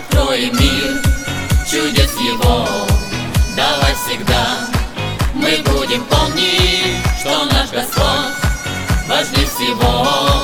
откроем мир чудес Его. Давай всегда мы будем помнить, что наш Господь важнее всего.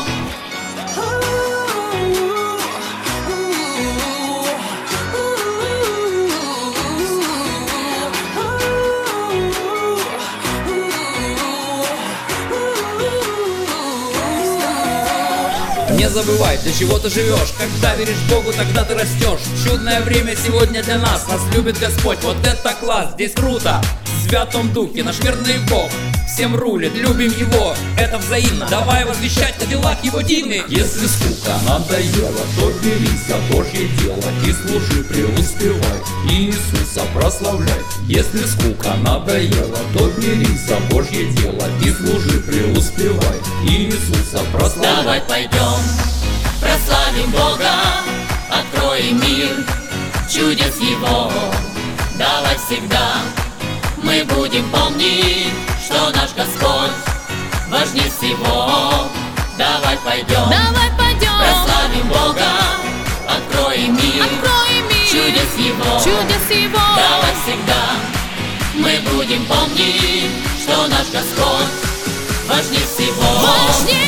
Не забывай, для чего ты живешь. Когда веришь Богу, тогда ты растешь. Чудное время сегодня для нас. Нас любит Господь, вот это класс. Здесь круто, в Святом Духе наш верный Бог всем рулит, любим Его, это взаимно. Давай возвещать о делах Его дивных. Если скука надоела, то берись за Божье дело и служи, преуспевай, Иисуса прославляй. Если скука надоела, то берись за Божье дело и служи, преуспевай, Иисуса прославляй. Давай пойдем, прославим Бога, откроем мир чудес Его. Давай всегда мы будем помнить, что наш Господь важнее всего. Давай пойдем, прославим Бога, откроем мир чудес Его. Давай всегда мы будем помнить, что наш Господь важнее всего.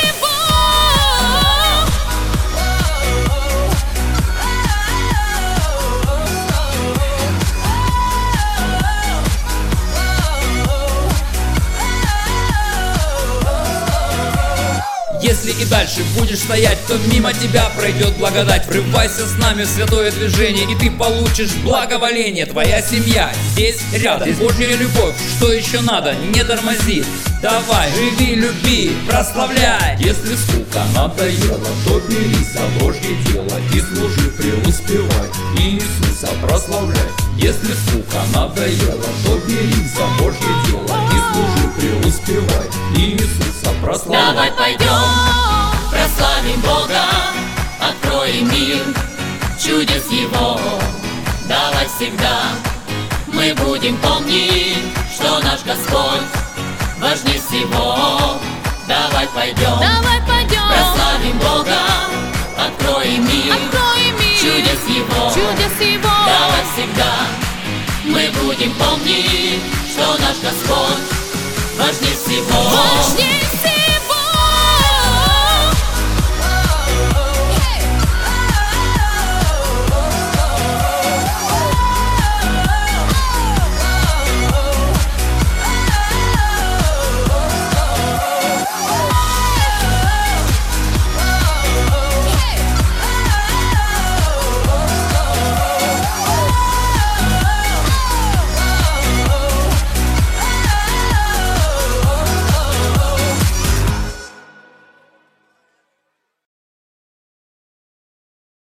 Если и дальше будешь стоять, то мимо тебя пройдет благодать. Врывайся с нами в святое движение, и ты получишь благоволение. Твоя семья здесь рядом, здесь Божья любовь, что еще надо, не тормози. Давай, живи, люби, прославляй. Если скука надоела, то берись за Божье дело и служи, преуспевай, Иисуса прославляй. Если скука надоела, то берись за Божье дело и служи, преуспевай, Иисуса прославляй. Давай пойдем, прославим Бога, откроем мир чудес Его. Давай всегда мы будем помнить, что наш Господь важнее всего. Давай пойдем, прославим Бога, откроем мир чудес Его. Давай всегда мы будем помнить, что наш Господь важнее всего.